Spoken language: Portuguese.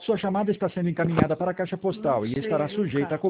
Sua chamada está sendo encaminhada para a caixa postal e estará sujeita a